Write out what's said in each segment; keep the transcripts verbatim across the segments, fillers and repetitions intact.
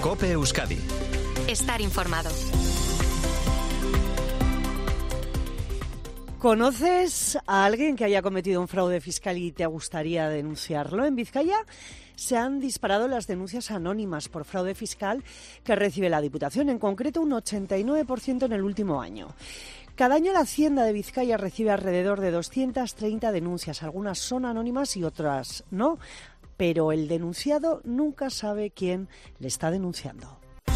COPE Euskadi. Estar informado. ¿Conoces a alguien que haya cometido un fraude fiscal y te gustaría denunciarlo? En Vizcaya se han disparado las denuncias anónimas por fraude fiscal que recibe la Diputación, en concreto un ochenta y nueve por ciento en el último año. Cada año la Hacienda de Vizcaya recibe alrededor de doscientas treinta denuncias. Algunas son anónimas y otras no, pero el denunciado nunca sabe quién le está denunciando.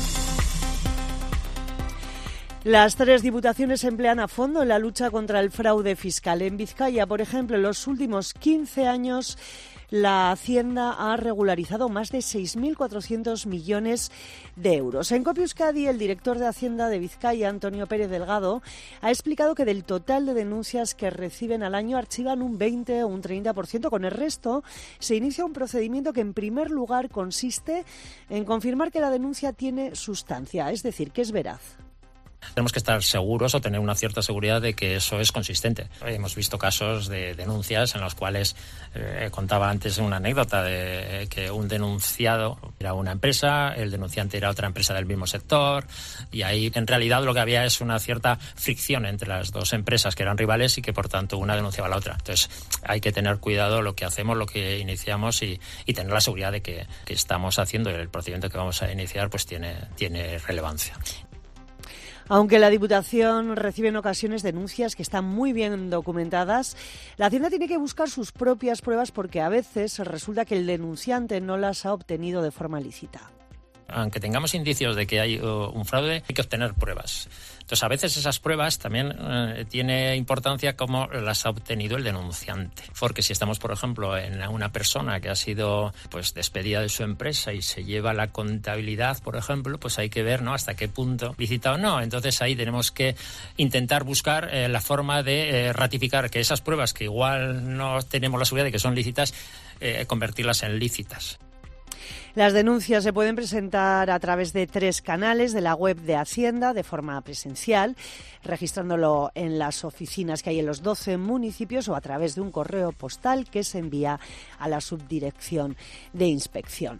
Las tres diputaciones se emplean a fondo en la lucha contra el fraude fiscal. En Vizcaya, por ejemplo, en los últimos quince años, la Hacienda ha regularizado más de seis mil cuatrocientos millones de euros. En COPE Euskadi, el director de Hacienda de Vizcaya, Antonio Pérez Delgado, ha explicado que del total de denuncias que reciben al año archivan un veinte o un treinta por ciento. Con el resto se inicia un procedimiento que en primer lugar consiste en confirmar que la denuncia tiene sustancia, es decir, que es veraz. Tenemos que estar seguros o tener una cierta seguridad de que eso es consistente. Hemos visto casos de denuncias en los cuales, eh, contaba antes una anécdota de que un denunciado era una empresa, el denunciante era otra empresa del mismo sector, y ahí en realidad lo que había es una cierta fricción entre las dos empresas que eran rivales y que por tanto una denunciaba a la otra. Entonces hay que tener cuidado lo que hacemos, lo que iniciamos y, y tener la seguridad de que, que estamos haciendo y el procedimiento que vamos a iniciar pues tiene, tiene relevancia. Aunque la Diputación recibe en ocasiones denuncias que están muy bien documentadas, la Hacienda tiene que buscar sus propias pruebas porque a veces resulta que el denunciante no las ha obtenido de forma lícita. Aunque tengamos indicios de que hay uh, un fraude, hay que obtener pruebas. Entonces, a veces esas pruebas también eh, tiene importancia cómo las ha obtenido el denunciante. Porque si estamos, por ejemplo, en una persona que ha sido pues despedida de su empresa y se lleva la contabilidad, por ejemplo, pues hay que ver, ¿no?, hasta qué punto lícita o no. Entonces, ahí tenemos que intentar buscar eh, la forma de eh, ratificar que esas pruebas, que igual no tenemos la seguridad de que son lícitas, eh, convertirlas en lícitas. Las denuncias se pueden presentar a través de tres canales de la web de Hacienda de forma presencial, registrándolo en las oficinas que hay en los doce municipios o a través de un correo postal que se envía a la subdirección de inspección.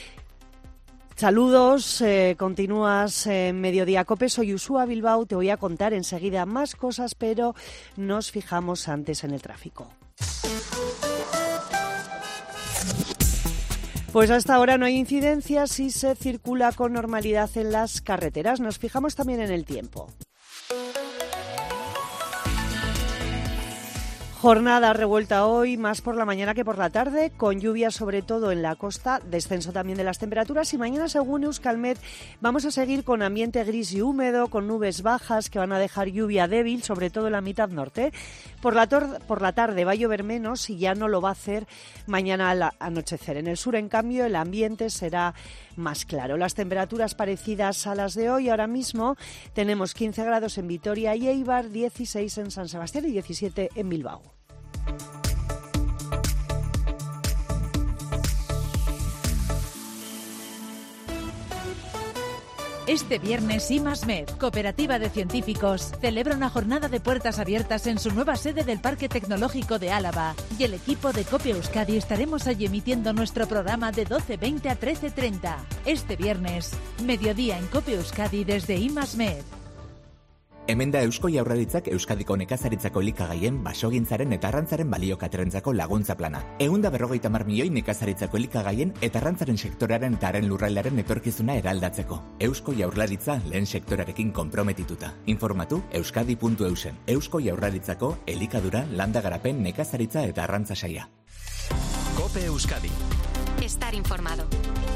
Saludos, eh, continúas en Mediodía COPE, soy Uxua Bilbao, te voy a contar enseguida más cosas, pero nos fijamos antes en el tráfico. Pues hasta ahora no hay incidencias y se circula con normalidad en las carreteras. Nos fijamos también en el tiempo. Jornada revuelta hoy, más por la mañana que por la tarde, con lluvia sobre todo en la costa, descenso también de las temperaturas y mañana, según Euskalmet, vamos a seguir con ambiente gris y húmedo, con nubes bajas que van a dejar lluvia débil, sobre todo en la mitad norte. Por la, tor- por la tarde va a llover menos y ya no lo va a hacer mañana al anochecer. En el sur, en cambio, el ambiente será más claro. Las temperaturas parecidas a las de hoy. Ahora mismo tenemos quince grados en Vitoria y Eibar, dieciséis en San Sebastián y diecisiete en Bilbao. Este viernes IMASMED, Cooperativa de Científicos, celebra una jornada de puertas abiertas en su nueva sede del Parque Tecnológico de Álava y el equipo de COPE Euskadi estaremos allí emitiendo nuestro programa de doce veinte a trece treinta. Este viernes, mediodía en COPE Euskadi desde IMASMED. Hemen da Eusko Jaurlaritzak Euskadiko nekazaritzako elikagaien, basogintzaren eta arrantzaren baliokaterentzako laguntza plana. Ehun eta berrogeita hamar milioi nekazaritzako elikagaien eta arrantzaren sektorearen eta haren lurraldearen etorkizuna eraldatzeko. Eusko Jaurlaritza lehen sektorearekin konprometituta. Informatu euskadi puntu eusen. Eusko Jaurlaritzako elikadura, landa garapen, nekazaritza eta arrantza saila. COPE Euskadi. Estar informado.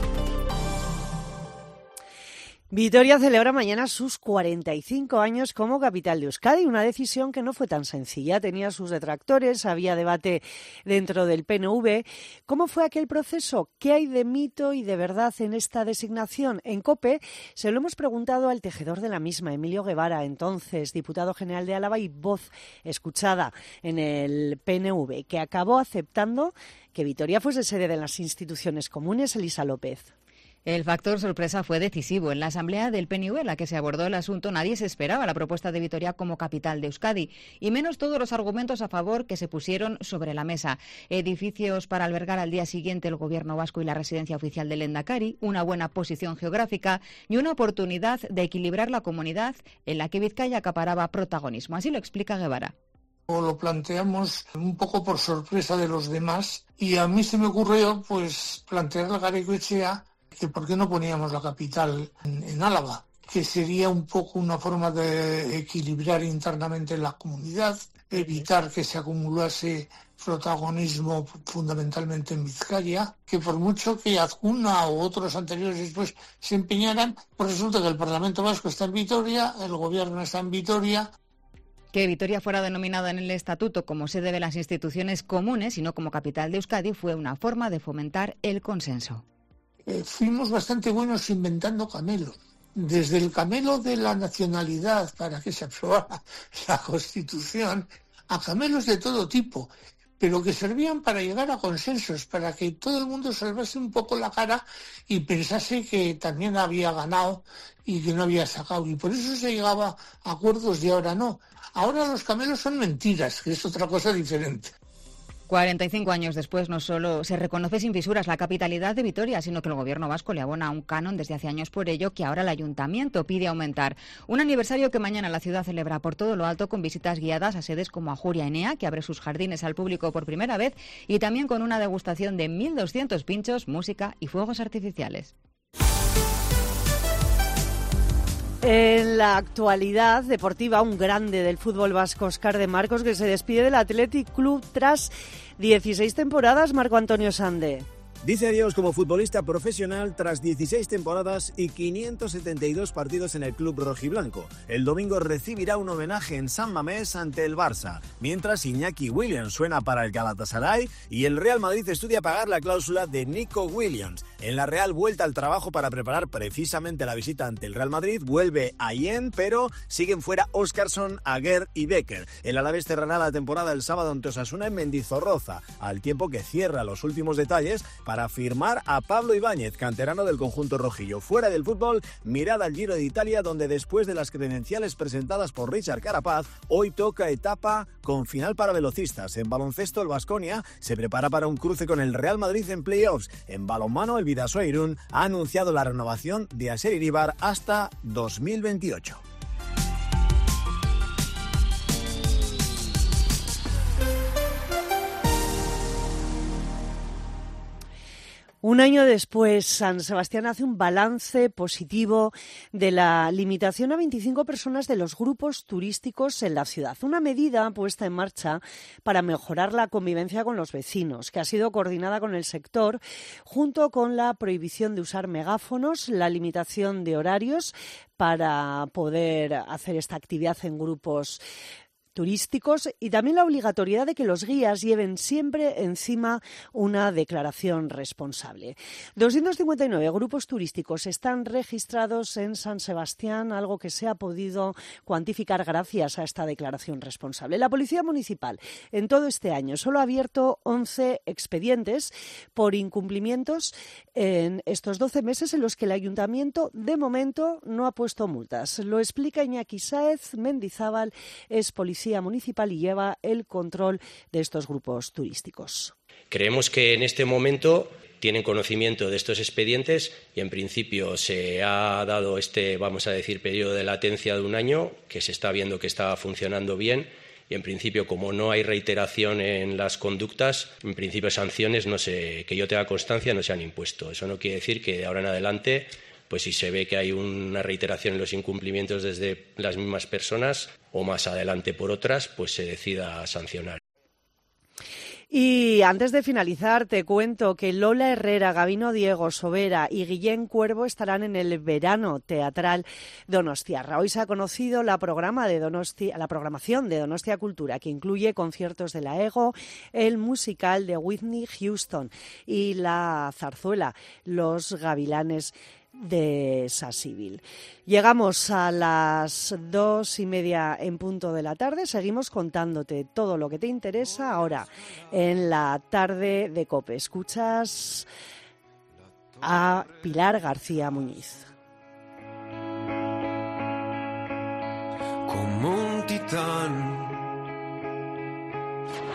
Vitoria celebra mañana sus cuarenta y cinco años como capital de Euskadi, una decisión que no fue tan sencilla, tenía sus detractores, había debate dentro del P N V. ¿Cómo fue aquel proceso? ¿Qué hay de mito y de verdad en esta designación? En COPE se lo hemos preguntado al tejedor de la misma, Emilio Guevara, entonces diputado general de Álava y voz escuchada en el P N V, que acabó aceptando que Vitoria fuese sede de las instituciones comunes. Elisa López. El factor sorpresa fue decisivo. En la asamblea del P N V en la que se abordó el asunto, nadie se esperaba la propuesta de Vitoria como capital de Euskadi, y menos todos los argumentos a favor que se pusieron sobre la mesa. Edificios para albergar al día siguiente el gobierno vasco y la residencia oficial del Lehendakari, una buena posición geográfica y una oportunidad de equilibrar la comunidad en la que Vizcaya acaparaba protagonismo. Así lo explica Guevara. Lo planteamos un poco por sorpresa de los demás y a mí se me ocurrió pues plantear la Garaikoetxea que por qué no poníamos la capital en, en Álava, que sería un poco una forma de equilibrar internamente la comunidad, evitar que se acumulase protagonismo fundamentalmente en Vizcaya, que por mucho que Azcuna o otros anteriores después se empeñaran, pues resulta que el Parlamento Vasco está en Vitoria, el gobierno está en Vitoria. Que Vitoria fuera denominada en el estatuto como sede de las instituciones comunes y no como capital de Euskadi fue una forma de fomentar el consenso. Eh, fuimos bastante buenos inventando camelos. Desde el camelo de la nacionalidad para que se aprobara la Constitución, a camelos de todo tipo, pero que servían para llegar a consensos, para que todo el mundo salvase un poco la cara y pensase que también había ganado y que no había sacado. Y por eso se llegaba a acuerdos y ahora no. Ahora los camelos son mentiras, que es otra cosa diferente. cuarenta y cinco años después no solo se reconoce sin fisuras la capitalidad de Vitoria, sino que el gobierno vasco le abona un canon desde hace años por ello, que ahora el ayuntamiento pide aumentar. Un aniversario que mañana la ciudad celebra por todo lo alto con visitas guiadas a sedes como Ajuria Enea, que abre sus jardines al público por primera vez, y también con una degustación de mil doscientos pinchos, música y fuegos artificiales. En la actualidad deportiva, un grande del fútbol vasco, Óscar de Marcos, que se despide del Athletic Club tras dieciséis temporadas. Marco Antonio Sande. Dice adiós como futbolista profesional tras dieciséis temporadas y quinientos setenta y dos partidos en el club rojiblanco. El domingo recibirá un homenaje en San Mamés ante el Barça, mientras Iñaki Williams suena para el Galatasaray y el Real Madrid estudia pagar la cláusula de Nico Williams. En la Real vuelta al trabajo para preparar precisamente la visita ante el Real Madrid, vuelve Ayen, pero siguen fuera Óscarson, Aguer y Becker. El Alavés cerrará la temporada el sábado ante Osasuna en Mendizorroza, al tiempo que cierra los últimos detalles para firmar a Pablo Ibáñez, canterano del conjunto rojillo. Fuera del fútbol, mirada al Giro de Italia, donde después de las credenciales presentadas por Richard Carapaz, hoy toca etapa con final para velocistas. En baloncesto, el Baskonia se prepara para un cruce con el Real Madrid en playoffs. En balonmano, el Bidasoa Irún ha anunciado la renovación de Asier Iribar hasta dos mil veintiocho. Un año después, San Sebastián hace un balance positivo de la limitación a veinticinco personas de los grupos turísticos en la ciudad. Una medida puesta en marcha para mejorar la convivencia con los vecinos, que ha sido coordinada con el sector, junto con la prohibición de usar megáfonos, la limitación de horarios para poder hacer esta actividad en grupos turísticos y también la obligatoriedad de que los guías lleven siempre encima una declaración responsable. doscientos cincuenta y nueve grupos turísticos están registrados en San Sebastián, algo que se ha podido cuantificar gracias a esta declaración responsable. La Policía Municipal en todo este año solo ha abierto once expedientes por incumplimientos en estos doce meses en los que el Ayuntamiento de momento no ha puesto multas. Lo explica Iñaki Sáez Mendizábal, es policía municipal y lleva el control de estos grupos turísticos. Creemos que en este momento tienen conocimiento de estos expedientes y en principio se ha dado este, vamos a decir, periodo de latencia de un año, que se está viendo que está funcionando bien y en principio, como no hay reiteración en las conductas, en principio sanciones no se, que yo tenga constancia no se han impuesto. Eso no quiere decir que de ahora en adelante, pues si se ve que hay una reiteración en los incumplimientos desde las mismas personas o más adelante por otras, pues se decida sancionar. Y antes de finalizar, te cuento que Lola Herrera, Gabino Diego, Sobera y Guillén Cuervo estarán en el verano teatral donostiarra. Hoy se ha conocido la, programa de Donostia, la programación de Donostia Cultura, que incluye conciertos de la EGO, el musical de Whitney Houston y la zarzuela Los Gavilanes de Sasivil. Llegamos a las dos y media en punto de la tarde. Seguimos contándote todo lo que te interesa ahora en la tarde de COPE. Escuchas a Pilar García Muñiz. Como un titán